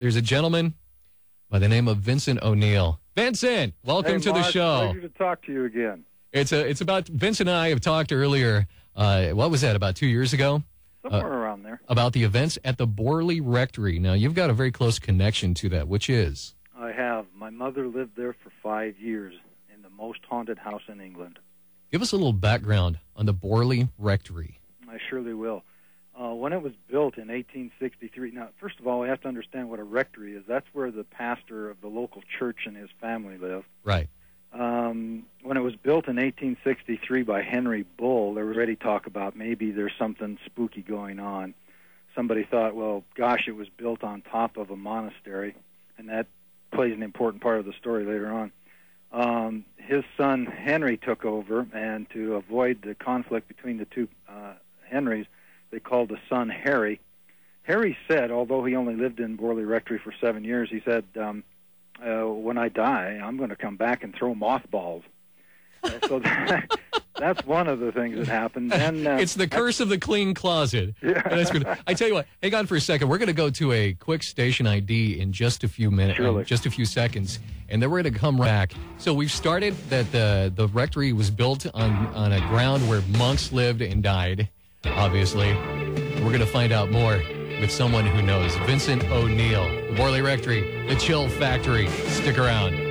There's a gentleman by the name of Vincent O'Neill. Vincent, welcome to the show. Pleasure to talk to you again. It's about Vincent and I have talked earlier. What was that? About 2 years ago. Somewhere around there. About the events at the Borley Rectory. Now you've got a very close connection to that, which is. I have. My mother lived there for 5 years in the most haunted house in England. Give us a little background on the Borley Rectory. I surely will. When it was built in 1863, now, first of all, we have to understand what a rectory is. That's where the pastor of the local church and his family live. Right. When it was built in 1863 by Henry Bull, there was already talk about maybe there's something spooky going on. Somebody thought, well, gosh, it was built on top of a monastery, and that plays an important part of the story later on. His son Henry took over, and to avoid the conflict between the two Henrys, they called the son Harry. Harry said, although he only lived in Borley Rectory for 7 years, he said, when I die, I'm going to come back and throw mothballs. So that's one of the things that happened. And, it's the curse of the clean closet. Yeah. That's good. I tell you what, hang on for a second. We're going to go to a quick station ID in just a few minutes, just a few seconds, and then we're going to come back. So we've started that the rectory was built on a ground where monks lived and died, obviously. We're going to find out more with someone who knows. Vincent O'Neill, the Borley Rectory, the Chill Factory. Stick around.